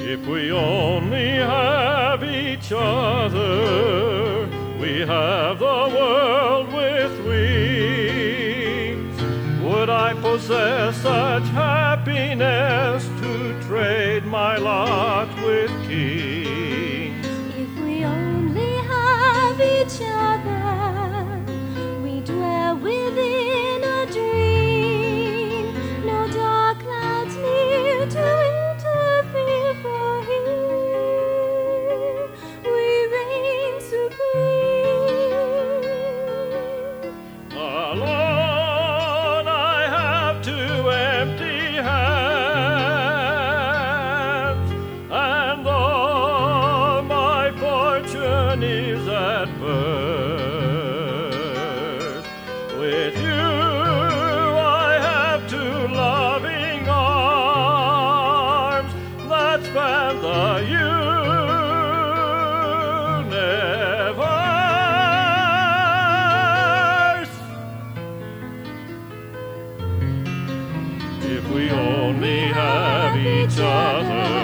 If we only have each other, we have the world with wings. Would I possess such happiness to trade my lot with kings? If we only have each other, we dwell within a dream. No dark clouds near to interfere, for here we reign supreme. Alone I have two empty hands, and all my fortune is at birth. With you I have two loving arms that span the universe. If we only have each other,